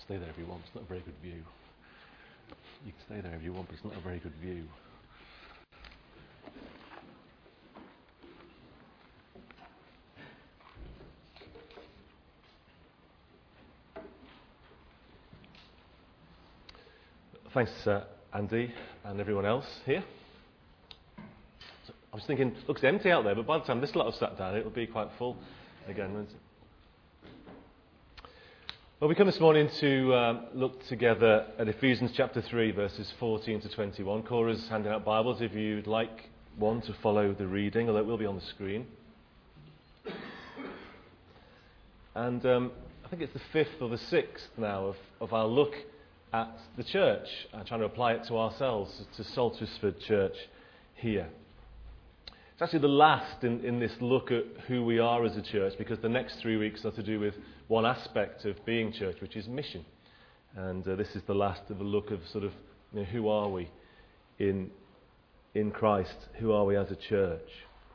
Stay there if you want, it's not a very good view. You can stay there if you want, but it's not a very good view. Thanks, Andy, and everyone else here. So I was thinking, it looks empty out there, but by the time this lot have sat down, it will be quite full again, won't it? Well, we come this morning to look together at Ephesians chapter 3, verses 14 to 21. Cora's handing out Bibles if you'd like one to follow the reading, although it will be on the screen. And I think it's the fifth or the sixth now of our look at the church, trying to apply it to ourselves, to Saltersford Church here. It's actually the last in this look at who we are as a church, because the next 3 weeks are to do with one aspect of being church, which is mission. And this is the last of a look of sort of, who are we in Christ? Who are we as a church?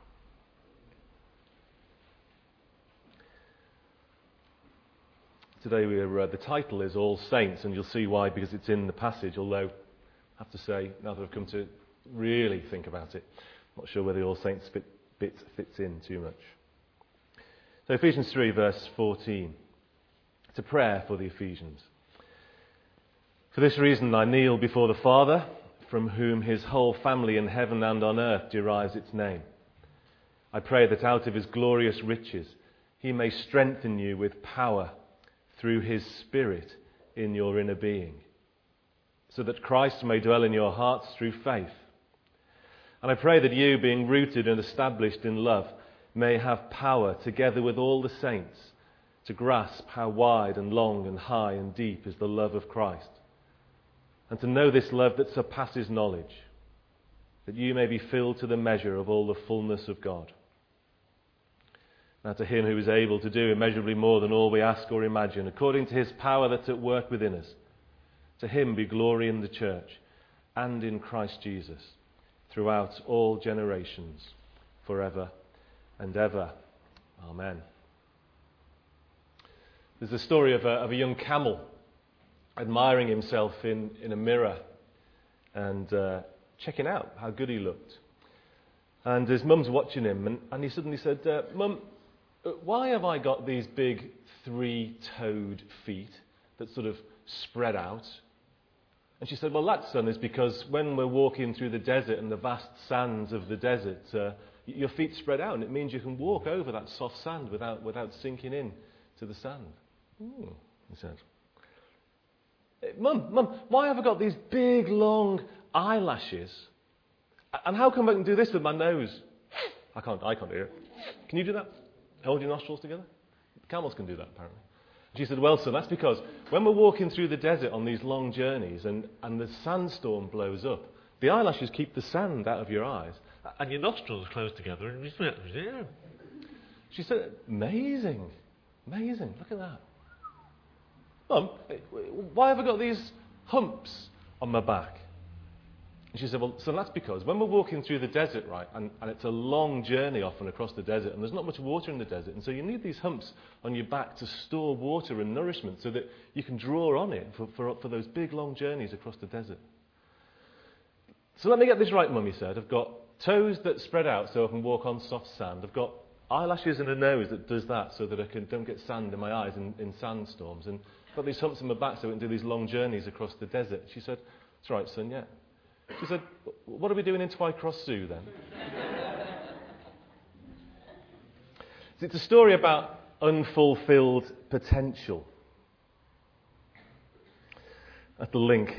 Today the title is All Saints, and you'll see why, because it's in the passage, although I have to say, now that I've come to really think about it, I'm not sure where the All Saints bit fits in too much. So Ephesians 3 verse 14. It's a prayer for the Ephesians. For this reason I kneel before the Father, from whom his whole family in heaven and on earth derives its name. I pray that out of his glorious riches he may strengthen you with power through his Spirit in your inner being, so that Christ may dwell in your hearts through faith. And I pray that you, being rooted and established in love, may have power, together with all the saints, to grasp how wide and long and high and deep is the love of Christ, and to know this love that surpasses knowledge, that you may be filled to the measure of all the fullness of God. Now to him who is able to do immeasurably more than all we ask or imagine, according to his power that's at work within us, to him be glory in the church and in Christ Jesus, throughout all generations, forever and ever. Amen. There's a story of a young camel admiring himself in a mirror and checking out how good he looked. And his mum's watching him, and he suddenly said, "Mum, why have I got these big three-toed feet that sort of spread out?" And she said, "Well, that, son, is because when we're walking through the desert and the vast sands of the desert, your feet spread out, and it means you can walk over that soft sand without sinking in to the sand." "Ooh," he said. Mum, why have I got these big, long eyelashes? And how come I can do this with my nose?" I can't do it. "Can you do that? Hold your nostrils together?" Camels can do that, apparently. She said, "Well, son, that's because when we're walking through the desert on these long journeys and the sandstorm blows up, the eyelashes keep the sand out of your eyes and your nostrils close together." And she said, amazing, look at that. "Mum, why have I got these humps on my back?" And she said, "Well, son, that's because when we're walking through the desert, right, and it's a long journey often across the desert, and there's not much water in the desert, and so you need these humps on your back to store water and nourishment so that you can draw on it for those big, long journeys across the desert. So let me get this right, Mum," he said. "I've got toes that spread out so I can walk on soft sand. I've got eyelashes and a nose that does that so that I don't get sand in my eyes in sandstorms. And I've got these humps on my back so I can do these long journeys across the desert." She said, "That's right, son, yeah." She said, "What are we doing in Twycross Zoo then?" It's a story about unfulfilled potential. That's the link.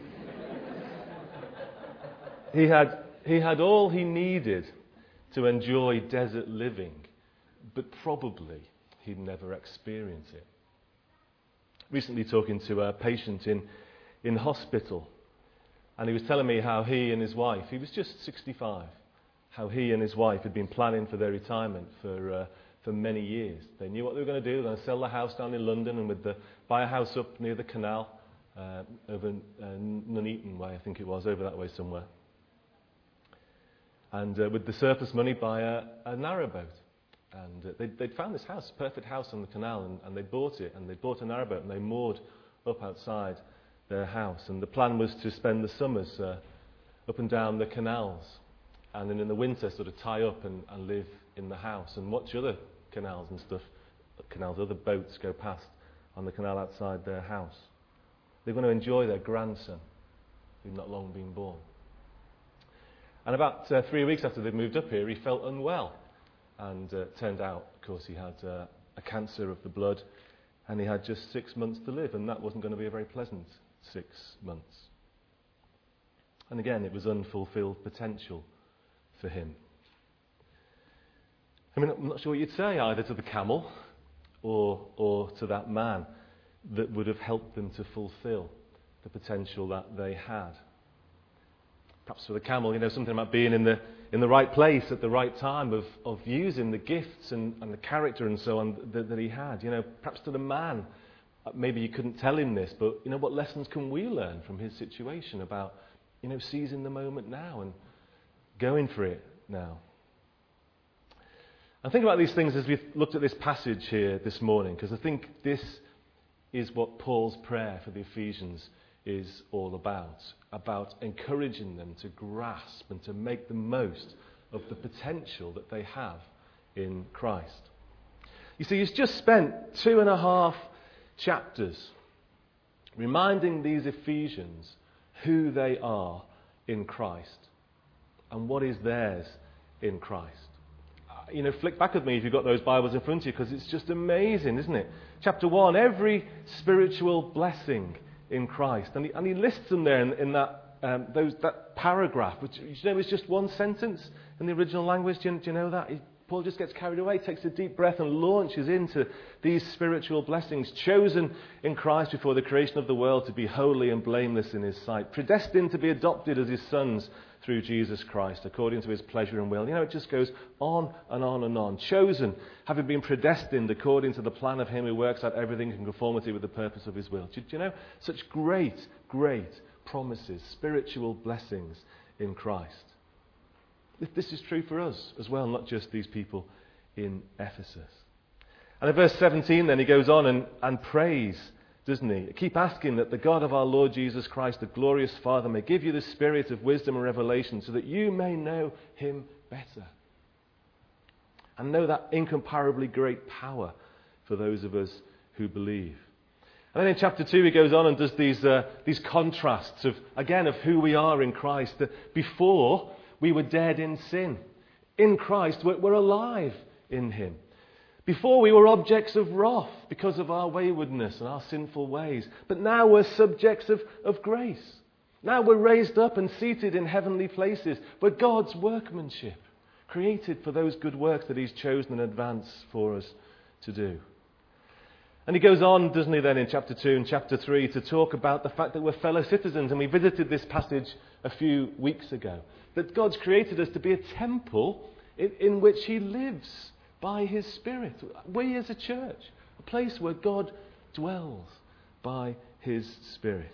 He had all he needed to enjoy desert living, but probably he'd never experience it. Recently talking to a patient in hospital, and he was telling me how he and his wife, he was just 65, how he and his wife had been planning for their retirement for many years. They knew what they were going to do. They were going to sell the house down in London and buy a house up near the canal, over Nuneaton way, I think it was, over that way somewhere. And with the surplus money, buy a narrowboat. And they'd found this house, perfect house on the canal, and they bought it, and they bought a narrowboat, and they moored up outside their house. And the plan was to spend the summers up and down the canals, and then in the winter sort of tie up and live in the house and watch other canals and stuff, other boats go past on the canal outside their house. They're going to enjoy their grandson, who'd not long been born. And about 3 weeks after they moved up here, he felt unwell. And turned out, of course, he had a cancer of the blood, and he had just 6 months to live, and that wasn't going to be a very pleasant 6 months. And again, it was unfulfilled potential for him. I mean, I'm not sure what you'd say either to the camel or to that man that would have helped them to fulfill the potential that they had. Perhaps for the camel, something about being in the right place at the right time, of using the gifts and the character and so on that he had. Perhaps to the man, maybe you couldn't tell him this, but what lessons can we learn from his situation about seizing the moment now and going for it now? And think about these things as we've looked at this passage here this morning, because I think this is what Paul's prayer for the Ephesians is all about encouraging them to grasp and to make the most of the potential that they have in Christ. You see, he's just spent 2.5 chapters reminding these Ephesians who they are in Christ and what is theirs in Christ. Flick back with me if you've got those Bibles in front of you, because it's just amazing, isn't it? Chapter 1, every spiritual blessing in Christ. And he lists them there in that paragraph, which is just one sentence in the original language. Do you know that? Paul just gets carried away, takes a deep breath and launches into these spiritual blessings. Chosen in Christ before the creation of the world to be holy and blameless in his sight. Predestined to be adopted as his sons through Jesus Christ, according to his pleasure and will. It just goes on and on and on. Chosen, having been predestined according to the plan of him who works out everything in conformity with the purpose of his will. Do you know? Such great, great promises, spiritual blessings in Christ. This is true for us as well, not just these people in Ephesus. And in verse 17 then he goes on and prays, doesn't he? Keep asking that the God of our Lord Jesus Christ, the glorious Father, may give you the spirit of wisdom and revelation so that you may know him better. And know that incomparably great power for those of us who believe. And then in chapter 2 he goes on and does these contrasts of who we are in Christ. Before we were dead in sin. In Christ we're alive in him. Before we were objects of wrath because of our waywardness and our sinful ways. But now we're subjects of grace. Now we're raised up and seated in heavenly places. We're God's workmanship, created for those good works that he's chosen in advance for us to do. And he goes on, doesn't he, then in chapter 2 and chapter 3 to talk about the fact that we're fellow citizens. And we visited this passage a few weeks ago. That God's created us to be a temple in which he lives by his Spirit. We as a church, a place where God dwells by his Spirit.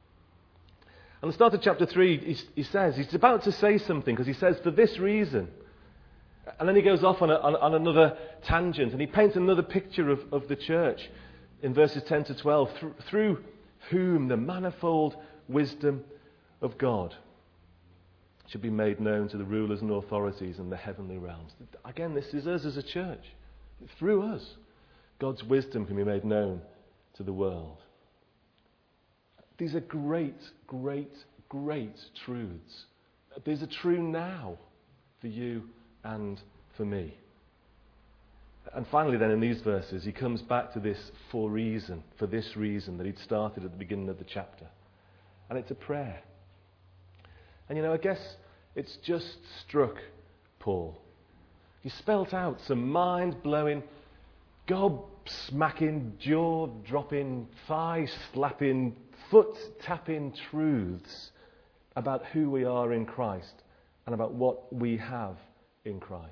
And the start of chapter 3, he says, he's about to say something, because he says, for this reason. And then he goes off on another tangent, and he paints another picture of the church in verses 10 to 12, through whom the manifold wisdom of God should be made known to the rulers and authorities in the heavenly realms. Again, this is us as a church. Through us, God's wisdom can be made known to the world. These are great, great, great truths. These are true now for you and for me. And finally then in these verses, he comes back to this for this reason that he'd started at the beginning of the chapter. And it's a prayer. And I guess it's just struck Paul. He spelt out some mind-blowing, gob-smacking, jaw-dropping, thigh-slapping, foot-tapping truths about who we are in Christ and about what we have in Christ.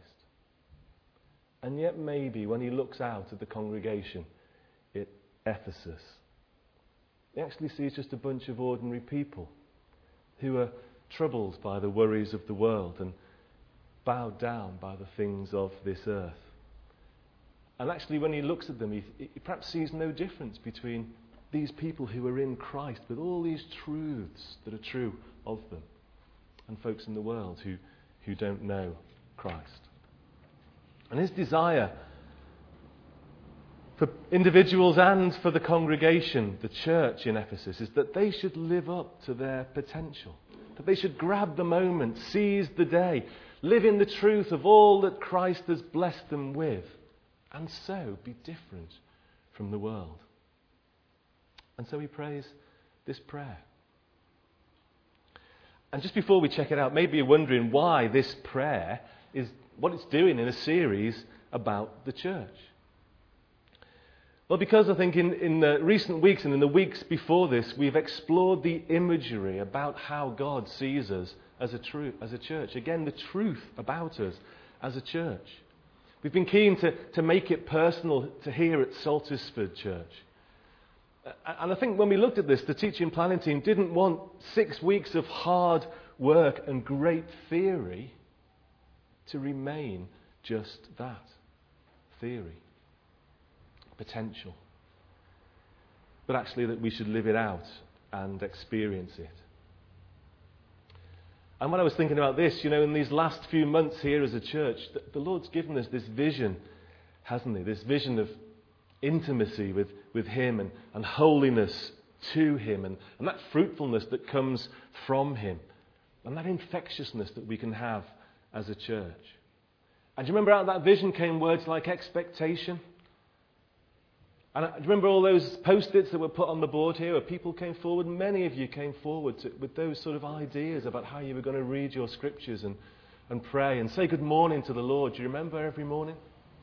And yet maybe when he looks out at the congregation at Ephesus, he actually sees just a bunch of ordinary people who are troubled by the worries of the world and bowed down by the things of this earth. And actually when he looks at them, he perhaps sees no difference between these people who are in Christ with all these truths that are true of them, and folks in the world who don't know Christ. And his desire for individuals and for the congregation, the church in Ephesus, is that they should live up to their potential, that they should grab the moment, seize the day, live in the truth of all that Christ has blessed them with, and so be different from the world. And so he prays this prayer. And just before we check it out, maybe you're wondering why this prayer is what it's doing in a series about the church. Well, because I think in the recent weeks and in the weeks before this, we've explored the imagery about how God sees us as a church. Again, the truth about us as a church. We've been keen to make it personal to here at Saltersford Church. And I think when we looked at this, the teaching planning team didn't want 6 weeks of hard work and great theory to remain just that, theory, potential. But actually that we should live it out and experience it. And when I was thinking about this, in these last few months here as a church, the Lord's given us this vision, hasn't he? This vision of intimacy with him and holiness to him and that fruitfulness that comes from him and that infectiousness that we can have as a church. And do you remember out of that vision came words like expectation? And do you remember all those post-its that were put on the board here where people came forward? Many of you came forward with those sort of ideas about how you were going to read your scriptures and pray and say good morning to the Lord. Do you remember every morning?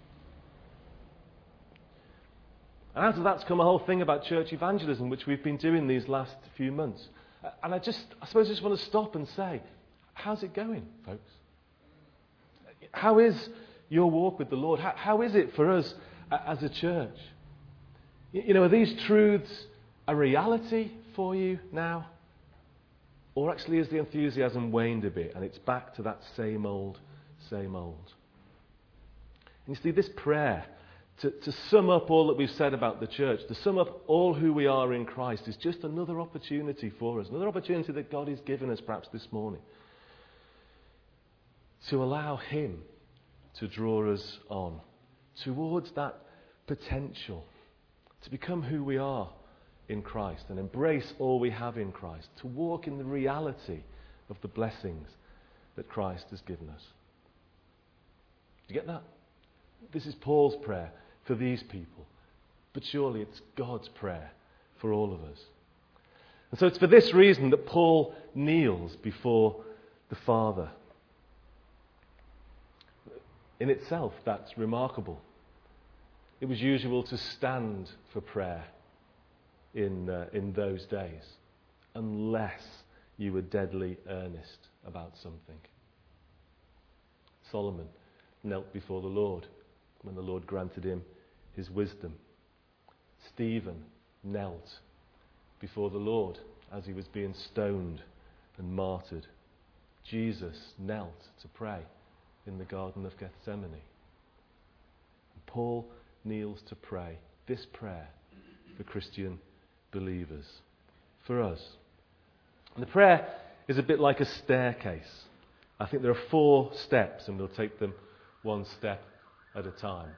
And out of that's come a whole thing about church evangelism, which we've been doing these last few months. And I suppose I just want to stop and say, how's it going, folks? How is your walk with the Lord? How is it for us as a church? Are these truths a reality for you now? Or actually has the enthusiasm waned a bit and it's back to that same old, same old? And you see, this prayer, to sum up all that we've said about the church, to sum up all who we are in Christ, is just another opportunity for us, another opportunity that God has given us perhaps this morning, to allow him to draw us on towards that potential, to become who we are in Christ and embrace all we have in Christ, to walk in the reality of the blessings that Christ has given us. Do you get that? This is Paul's prayer for these people, but surely it's God's prayer for all of us. And so it's for this reason that Paul kneels before the Father. In itself, that's remarkable. It was usual to stand for prayer in those days, unless you were deadly earnest about something. Solomon knelt before the Lord when the Lord granted him his wisdom. Stephen knelt before the Lord as he was being stoned and martyred. Jesus knelt to pray in the Garden of Gethsemane. And Paul kneels to pray this prayer for Christian believers, for us. And the prayer is a bit like a staircase. I think there are 4 steps, and we'll take them one step at a time.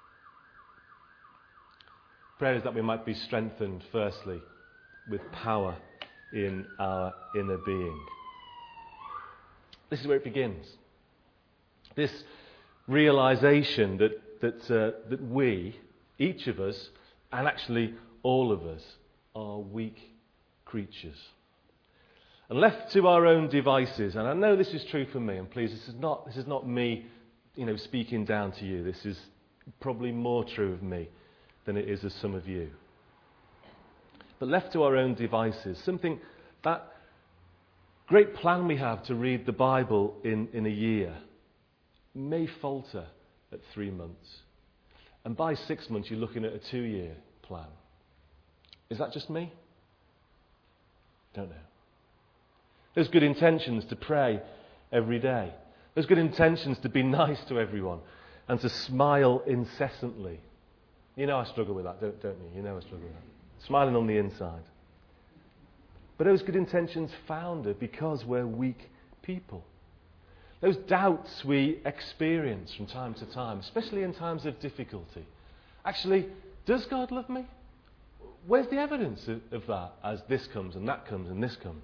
Prayer is that we might be strengthened, firstly, with power in our inner being. This is where it begins. This realization that we, each of us, and actually all of us, are weak creatures. And left to our own devices, and I know this is true for me, and please, this is not me, speaking down to you. This is probably more true of me than it is of some of you. But left to our own devices, that great plan we have to read the Bible in a year may falter at 3 months. And by 6 months, you're looking at a 2-year plan. Is that just me? Don't know. There's good intentions to pray every day. There's good intentions to be nice to everyone and to smile incessantly. I struggle with that, don't you? I struggle with that. smiling on the inside. But those good intentions founder because we're weak people. Those doubts we experience from time to time, especially in times of difficulty. Actually, does God love me? Where's the evidence of that as this comes and that comes and this comes?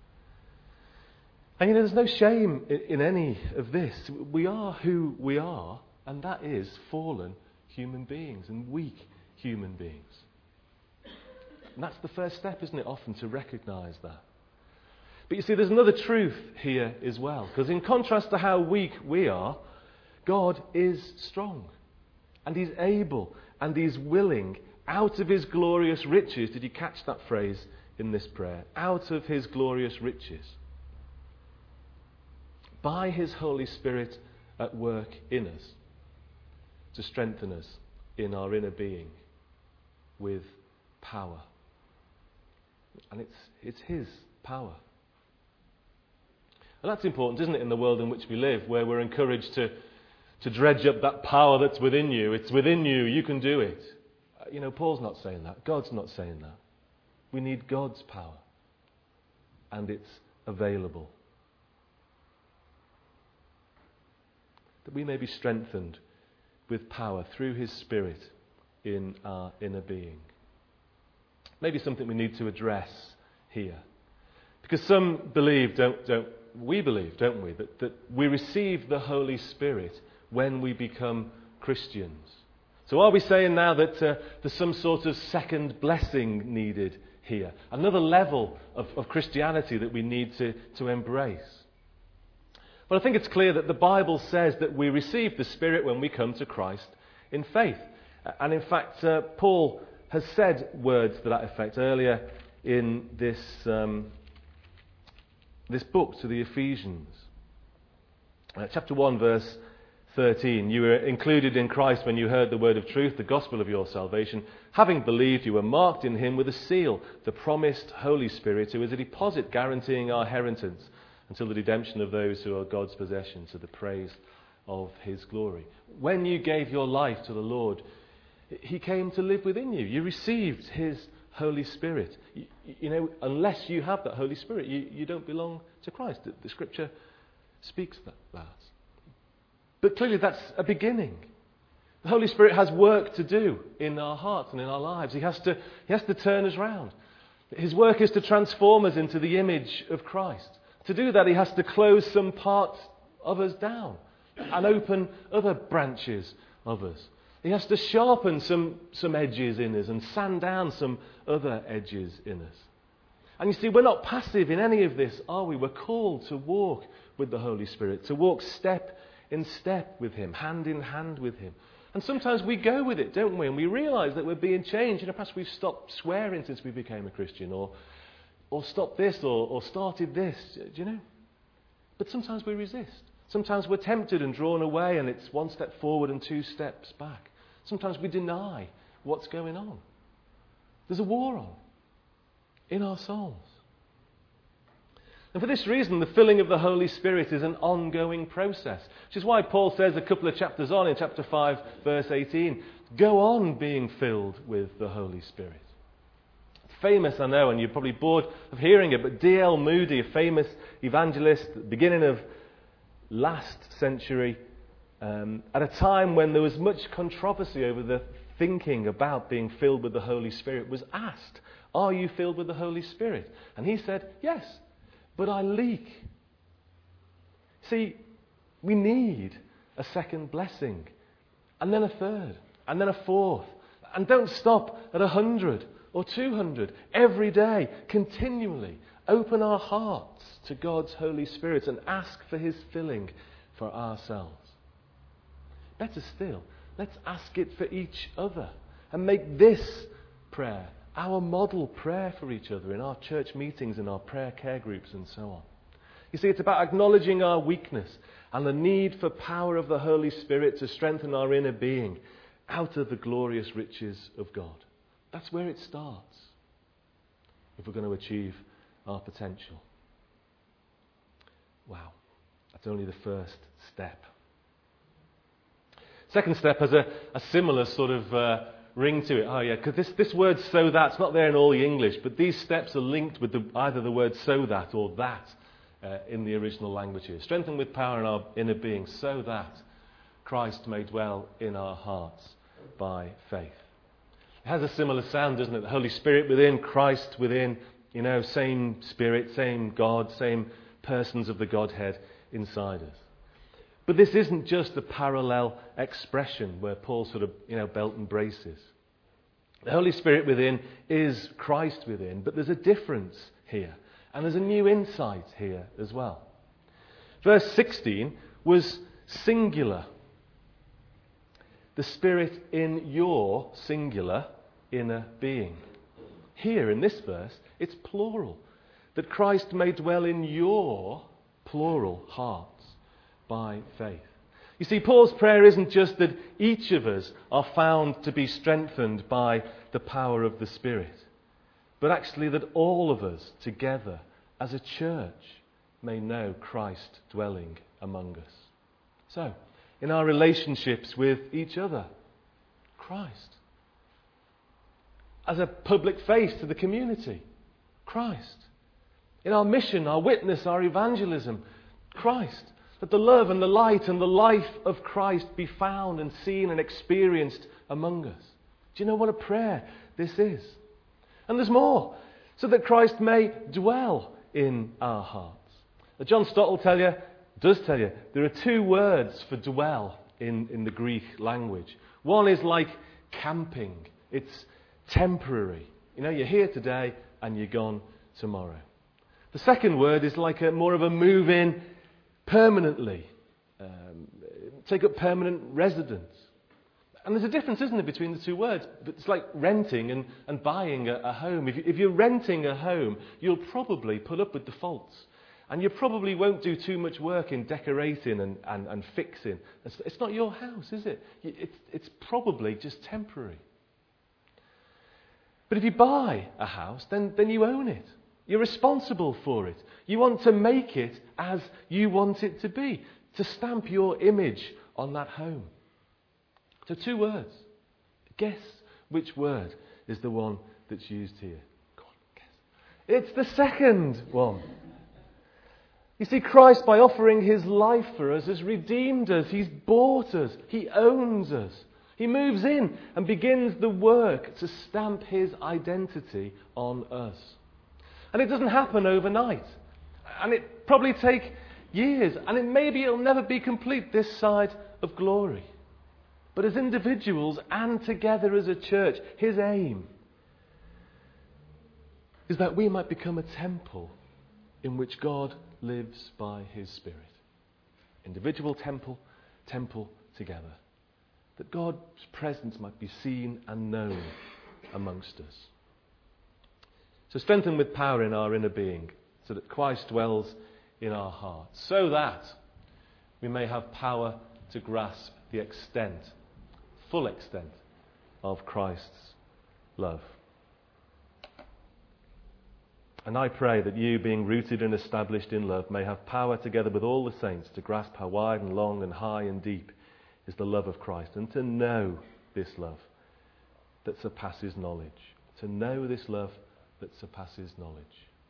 And there's no shame in any of this. We are who we are, and that is fallen human beings and weak human beings. And that's the first step, isn't it, often to recognise that. But you see, there's another truth here as well, because in contrast to how weak we are, God is strong, and He's able, and He's willing, out of His glorious riches. Did you catch that phrase in this prayer? Out of His glorious riches. By His Holy Spirit at work in us, to strengthen us in our inner being with power. And it's His power. And that's important, isn't it, in the world in which we live, where we're encouraged to dredge up that power that's within you. It's within you, you can do it. Paul's not saying that. God's not saying that. We need God's power. And it's available. That we may be strengthened with power through His Spirit in our inner being. Maybe something we need to address here. Because some believe, we believe, don't we, that we receive the Holy Spirit when we become Christians. So are we saying now that there's some sort of second blessing needed here? Another level of Christianity that we need to embrace? Well, I think it's clear that the Bible says that we receive the Spirit when we come to Christ in faith. And in fact, Paul has said words to that effect earlier in this book to the Ephesians. Chapter 1, verse 13. You were included in Christ when you heard the word of truth, the gospel of your salvation. Having believed, you were marked in Him with a seal, the promised Holy Spirit, who is a deposit guaranteeing our inheritance until the redemption of those who are God's possession, to the praise of His glory. When you gave your life to the Lord, He came to live within you. You received His Holy Spirit. Unless you have that Holy Spirit, you don't belong to Christ. The Scripture speaks that. But clearly that's a beginning. The Holy Spirit has work to do in our hearts and in our lives. He has to turn us round. His work is to transform us into the image of Christ. To do that, He has to close some parts of us down and open other branches of us. He has to sharpen some edges in us and sand down some other edges in us. And you see, we're not passive in any of this, are we? We're called to walk with the Holy Spirit, to walk step in step with Him, hand in hand with Him. And sometimes we go with it, don't we? And we realise that we're being changed. Perhaps we've stopped swearing since we became a Christian, or stopped this, or started this, do you know? But sometimes we resist. Sometimes we're tempted and drawn away, and it's one step forward and two steps back. Sometimes we deny what's going on. There's a war on in our souls. And for this reason, the filling of the Holy Spirit is an ongoing process, which is why Paul says a couple of chapters on, in chapter 5, verse 18, go on being filled with the Holy Spirit. Famous, I know, and you're probably bored of hearing it, but D.L. Moody, a famous evangelist at the beginning of last century, at a time when there was much controversy over the thinking about being filled with the Holy Spirit, was asked, are you filled with the Holy Spirit? And he said, yes, but I leak. See, we need a second blessing, and then a third, and then a fourth. And don't stop at 100 or 200. Every day, continually, open our hearts to God's Holy Spirit and ask for His filling for ourselves. Better still, let's ask it for each other and make this prayer our model prayer for each other in our church meetings, in our prayer care groups and so on. You see, it's about acknowledging our weakness and the need for power of the Holy Spirit to strengthen our inner being out of the glorious riches of God. That's where it starts if we're going to achieve our potential. Wow, that's only the first step. Second step has a similar sort of ring to it. Oh yeah, because this word so that's not there in all the English, but these steps are linked with either the word so that or that in the original language here. Strengthened with power in our inner being, so that Christ may dwell in our hearts by faith. It has a similar sound, doesn't it? The Holy Spirit within, Christ within, same Spirit, same God, same persons of the Godhead inside us. But this isn't just a parallel expression where Paul sort of, belt and braces. The Holy Spirit within is Christ within, but there's a difference here. And there's a new insight here as well. Verse 16 was singular. The Spirit in your singular inner being. Here in this verse, it's plural. That Christ may dwell in your plural hearts by faith. You see, Paul's prayer isn't just that each of us are found to be strengthened by the power of the Spirit, but actually that all of us together as a church may know Christ dwelling among us. So, in our relationships with each other, Christ. As a public face to the community, Christ. In our mission, our witness, our evangelism, Christ. That the love and the light and the life of Christ be found and seen and experienced among us. Do you know what a prayer this is? And there's more. So that Christ may dwell in our hearts. John Stott does tell you, there are two words for dwell in the Greek language. One is like camping. It's temporary. You're here today and you're gone tomorrow. The second word is like more of a move in permanently. Take up permanent residence. And there's a difference, isn't there, between the two words? But it's like renting and buying a home. If you're renting a home, you'll probably put up with the faults. And you probably won't do too much work in decorating and fixing. It's not your house, is it? It's probably just temporary. But if you buy a house, then you own it. You're responsible for it. You want to make it as you want it to be, to stamp your image on that home. So two words. Guess which word is the one that's used here. Go on, guess. It's the second one. You see, Christ, by offering his life for us, has redeemed us. He's bought us. He owns us. He moves in and begins the work to stamp his identity on us. And it doesn't happen overnight. And it probably take years. And maybe it'll never be complete this side of glory. But as individuals and together as a church, his aim is that we might become a temple in which God lives by his Spirit. Individual temple together. That God's presence might be seen and known amongst us. So strengthen with power in our inner being, so that Christ dwells in our hearts, so that we may have power to grasp the full extent of Christ's love. And I pray that you, being rooted and established in love, may have power together with all the saints to grasp how wide and long and high and deep is the love of Christ, and to know this love that surpasses knowledge. To know this love that surpasses knowledge.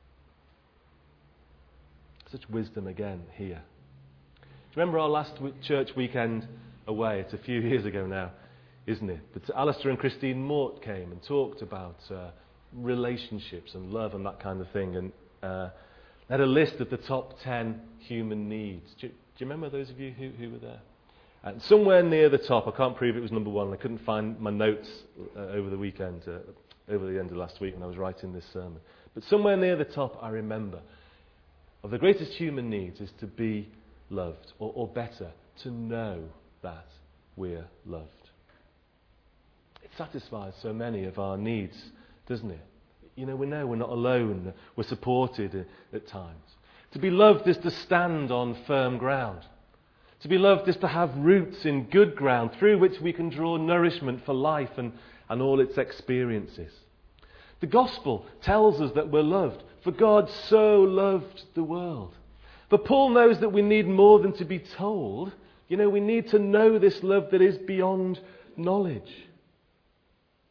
Such wisdom again here. Do you remember our last church weekend away? It's a few years ago now, isn't it? But Alistair and Christine Mort came and talked about relationships and love and that kind of thing, and they had a list of the top 10 human needs. Do you remember those of you who were there? And somewhere near the top, I can't prove it was number one, I couldn't find my notes over the weekend, over the end of last week when I was writing this sermon. But somewhere near the top, I remember, of the greatest human needs is to be loved, or better, to know that we're loved. It satisfies so many of our needs, doesn't it? We know we're not alone, we're supported at times. To be loved is to stand on firm ground. To be loved is to have roots in good ground through which we can draw nourishment for life and all its experiences. The gospel tells us that we're loved, for God so loved the world. But Paul knows that we need more than to be told. We need to know this love that is beyond knowledge.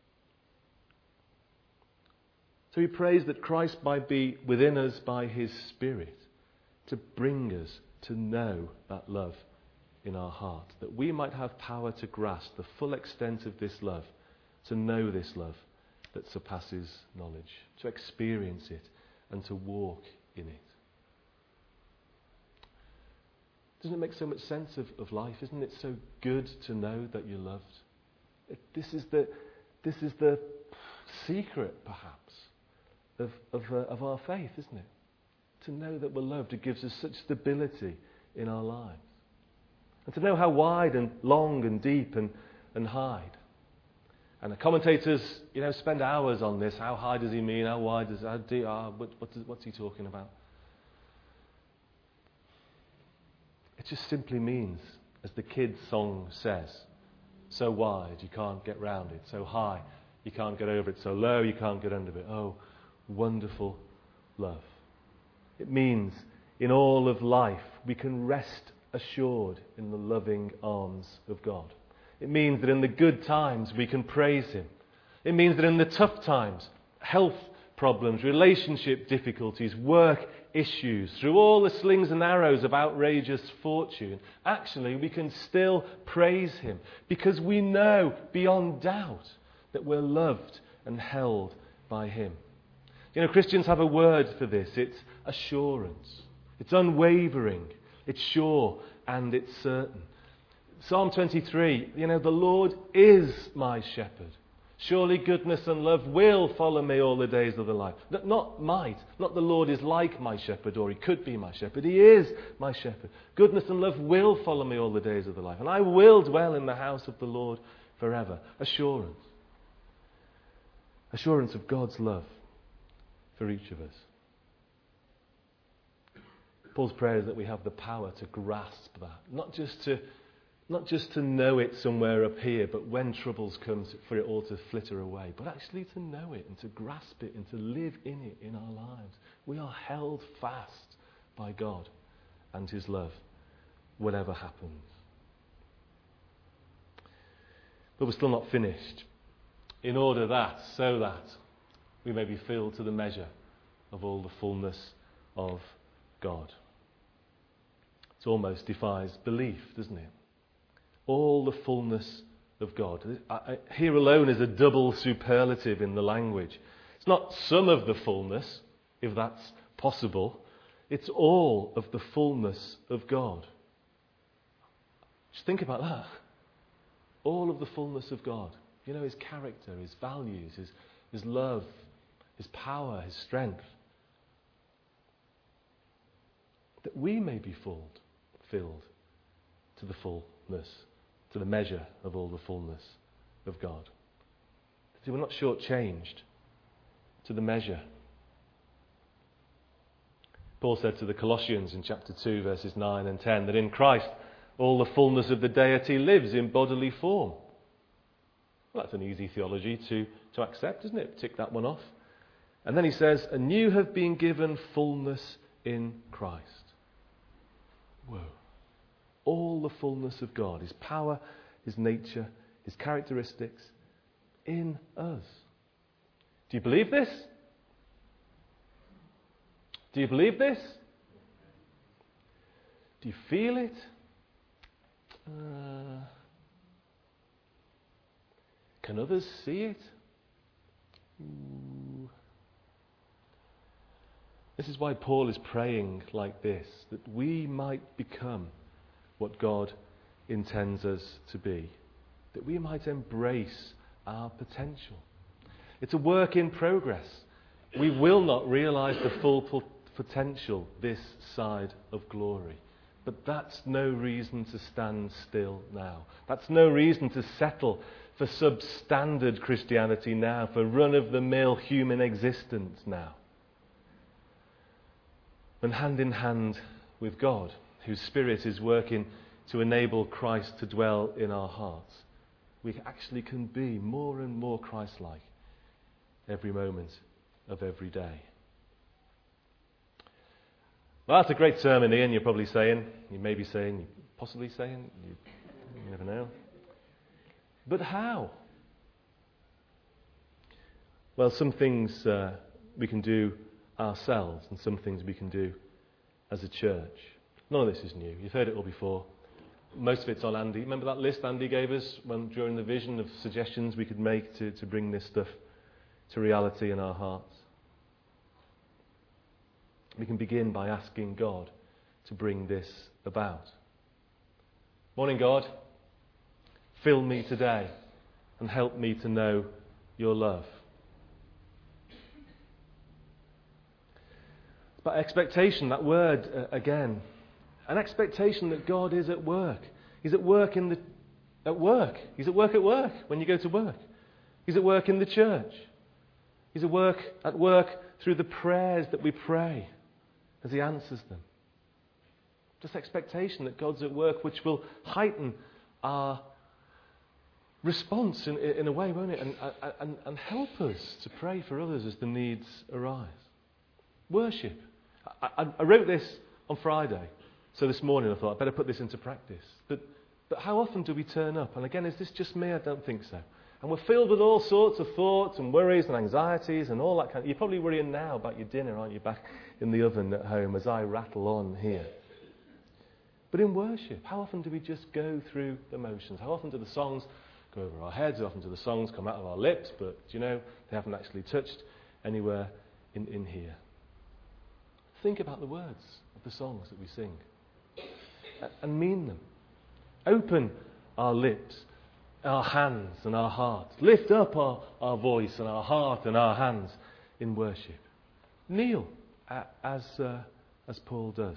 So he prays that Christ might be within us by his Spirit to bring us to know that love in our heart, that we might have power to grasp the full extent of this love, to know this love that surpasses knowledge, to experience it and to walk in it. Doesn't it make so much sense of life? Isn't it so good to know that you're loved? This is the secret, perhaps, of our faith, isn't it? To know that we're loved, it gives us such stability in our lives. And to know how wide and long and deep and high. And the commentators, spend hours on this. How high does he mean? How wide does how deep? What's he talking about? It just simply means, as the kids' song says, so wide you can't get round it, so high you can't get over it, so low you can't get under it. Oh, wonderful love. It means in all of life we can rest assured in the loving arms of God. It means that in the good times we can praise him. It means that in the tough times, health problems, relationship difficulties, work issues, through all the slings and arrows of outrageous fortune, actually we can still praise him because we know beyond doubt that we're loved and held by him. Christians have a word for this. It's assurance. It's unwavering. It's sure and it's certain. Psalm 23, the Lord is my shepherd. Surely goodness and love will follow me all the days of the life. Not might. Not the Lord is like my shepherd or he could be my shepherd. He is my shepherd. Goodness and love will follow me all the days of the life. And I will dwell in the house of the Lord forever. Assurance. Assurance of God's love for each of us. Paul's prayer is that we have the power to grasp that. Not just to know it somewhere up here, but when troubles come, for it all to flitter away. But actually to know it and to grasp it and to live in it in our lives. We are held fast by God and his love, whatever happens. But we're still not finished. In order so that we may be filled to the measure of all the fullness of God. It almost defies belief, doesn't it? All the fullness of God. Here alone is a double superlative in the language. It's not some of the fullness, if that's possible. It's all of the fullness of God. Just think about that. All of the fullness of God. His character, his values, his love, his power, his strength. That we may be filled to the fullness, to the measure of all the fullness of God. See, we're not shortchanged to the measure. Paul said to the Colossians in chapter 2, verses 9 and 10, that in Christ all the fullness of the deity lives in bodily form. Well, that's an easy theology to accept, isn't it? Tick that one off. And then he says, and you have been given fullness in Christ. Whoa. All the fullness of God, his power, his nature, his characteristics in us. Do you believe this? Do you believe this? Do you feel it? Can others see it? Ooh. This is why Paul is praying like this, that we might become what God intends us to be, that we might embrace our potential. It's a work in progress. We will not realise the full potential this side of glory. But that's no reason to stand still now. That's no reason to settle for substandard Christianity now, for run-of-the-mill human existence now. And hand in hand with God, whose Spirit is working to enable Christ to dwell in our hearts, we actually can be more and more Christ-like every moment of every day. Well, that's a great sermon, Ian, you're probably saying. You may be saying, you're possibly saying, you never know. But how? Well, some things we can do ourselves and some things we can do as a church. None of this is new. You've heard it all before. Most of it's on Andy. Remember that list Andy gave us during the vision of suggestions we could make to bring this stuff to reality in our hearts? We can begin by asking God to bring this about. Morning, God. Fill me today and help me to know your love. But expectation, that word again, an expectation that God is at work. He's at work at work. He's at work when you go to work. He's at work in the church. He's at work through the prayers that we pray as he answers them. Just expectation that God's at work, which will heighten our response in a way, won't it? And help us to pray for others as the needs arise. Worship. I wrote this on Friday, so this morning I thought I'd better put this into practice. But how often do we turn up? And again, is this just me? I don't think so. And we're filled with all sorts of thoughts and worries and anxieties and all that kind of... You're probably worrying now about your dinner, aren't you, back in the oven at home as I rattle on here. But in worship, how often do we just go through the motions? How often do the songs go over our heads? How often do the songs come out of our lips? But, they haven't actually touched anywhere in here. Think about the words of the songs that we sing and mean them. Open our lips, our hands and our hearts. Lift up our voice and our heart and our hands in worship. Kneel as Paul does.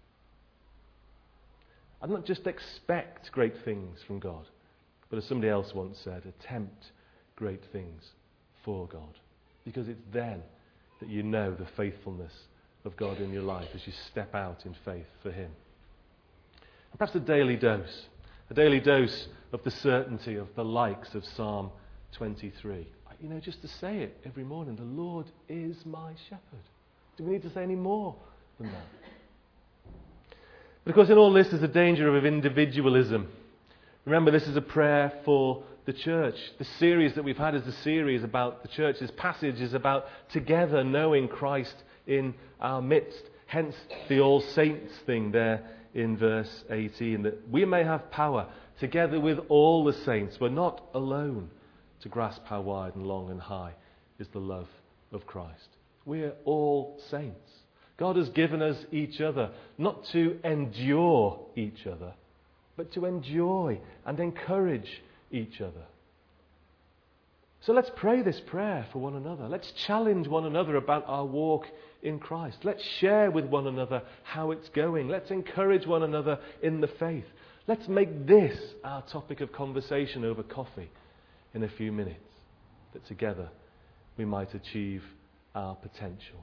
And not just expect great things from God, but as somebody else once said, attempt great things for God. Because it's then that you know the faithfulness of God in your life as you step out in faith for him. And perhaps a daily dose of the certainty of the likes of Psalm 23. Just to say it every morning, the Lord is my shepherd. Do we need to say any more than that? Because in all this there's a danger of individualism. Remember, this is a prayer for the church. The series that we've had is a series about the church. This passage is about together knowing Christ in our midst. Hence the all saints thing there in verse 18, that we may have power together with all the saints. We're not alone to grasp how wide and long and high is the love of Christ. We're all saints. God has given us each other, not to endure each other, but to enjoy and encourage each other. So let's pray this prayer for one another. Let's challenge one another about our walk in Christ. Let's share with one another how it's going. Let's encourage one another in the faith. Let's make this our topic of conversation over coffee in a few minutes, that together we might achieve our potential.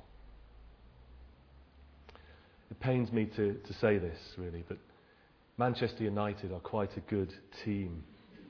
It pains me to say this, really, but Manchester United are quite a good team.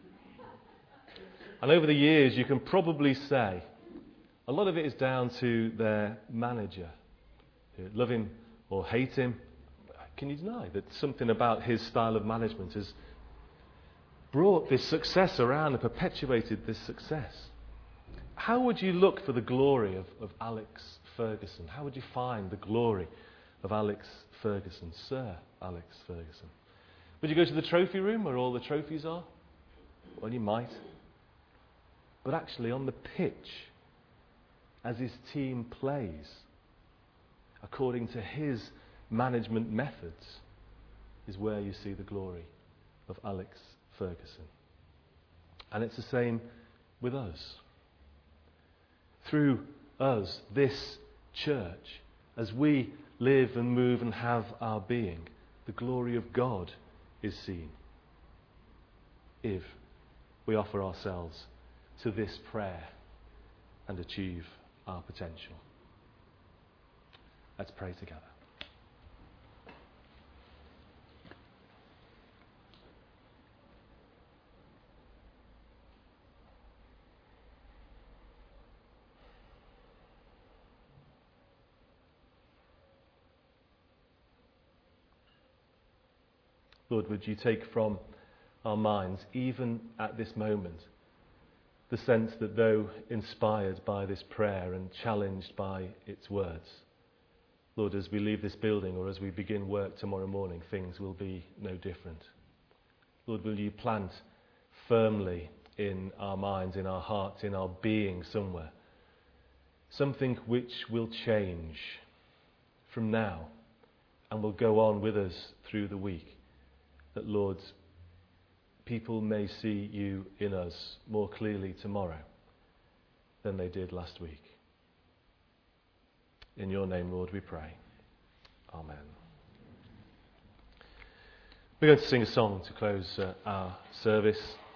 And over the years, you can probably say a lot of it is down to their manager. Love him or hate him, can you deny that something about his style of management has brought this success around and perpetuated this success? How would you look for the glory of Alex Ferguson? How would you find the glory of Alex Ferguson, Sir Alex Ferguson? Would you go to the trophy room where all the trophies are? Well, you might. But actually on the pitch, as his team plays, according to his management methods, is where you see the glory of Alex Ferguson. And it's the same with us. Through us, this church, as we live and move and have our being, the glory of God is seen. If we offer ourselves to this prayer and achieve our potential. Let's pray together. Lord, would you take from our minds, even at this moment, the sense that though inspired by this prayer and challenged by its words, Lord, as we leave this building or as we begin work tomorrow morning, things will be no different. Lord, will you plant firmly in our minds, in our hearts, in our being somewhere, something which will change from now and will go on with us through the week, that, Lord, people may see you in us more clearly tomorrow than they did last week. In your name, Lord, we pray. Amen. We're going to sing a song to close our service.